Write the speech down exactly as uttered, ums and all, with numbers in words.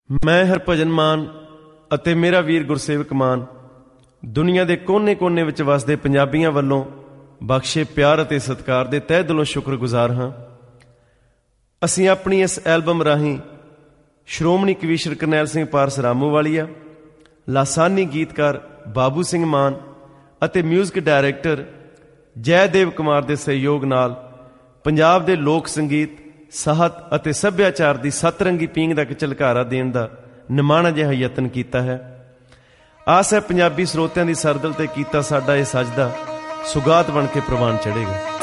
ਮੈਂ ਹਰਭਜਨ ਮਾਨ ਅਤੇ ਮੇਰਾ ਵੀਰ ਗੁਰਸੇਵਕ ਮਾਨ ਦੁਨੀਆ ਦੇ ਕੋਨੇ-ਕੋਨੇ ਵਿੱਚ ਵਸਦੇ ਪੰਜਾਬੀਆਂ ਵੱਲੋਂ ਬਖਸ਼ੇ ਪਿਆਰ ਅਤੇ ਸਤਿਕਾਰ ਦੇ ਤਹਿ ਦਿਲੋਂ ਸ਼ੁਕਰਗੁਜ਼ਾਰ ਹਾਂ। ਅਸੀਂ ਆਪਣੀ ਇਸ ਐਲਬਮ ਰਾਹੀਂ ਸ਼੍ਰੋਮਣੀ ਕਵੀਸ਼ਰ ਕਰਨੈਲ ਸਿੰਘ ਪਾਰਸ ਰਾਮੂਵਾਲੀਆ, ਲਾਸਾਨੀ ਗੀਤਕਾਰ ਬਾਬੂ ਸਿੰਘ ਮਾਨ ਅਤੇ ਮਿਊਜ਼ਿਕ ਡਾਇਰੈਕਟਰ ਜੈਦੇਵ ਕੁਮਾਰ ਦੇ ਸਹਿਯੋਗ ਨਾਲ ਪੰਜਾਬ ਦੇ ਲੋਕ ਸੰਗੀਤ, ਸਾਹਿਤ ਅਤੇ ਸੱਭਿਆਚਾਰ ਦੀ ਸੱਤਰੰਗੀ ਪੀਂਘ ਦਾ ਝਲਕਾਰਾ ਦੇਣ ਦਾ ਨਿਮਾਣਾ ਜਿਹਾ ਯਤਨ ਕੀਤਾ ਹੈ। ਆਸ ਹੈ ਪੰਜਾਬੀ ਸਰੋਤਿਆਂ ਦੀ ਸਰਦਲ ਤੇ ਕੀਤਾ ਸਾਡਾ ਇਹ ਸਜਦਾ ਸੁਗਾਤ ਬਣ ਕੇ ਪ੍ਰਵਾਨ ਚੜ੍ਹੇਗਾ।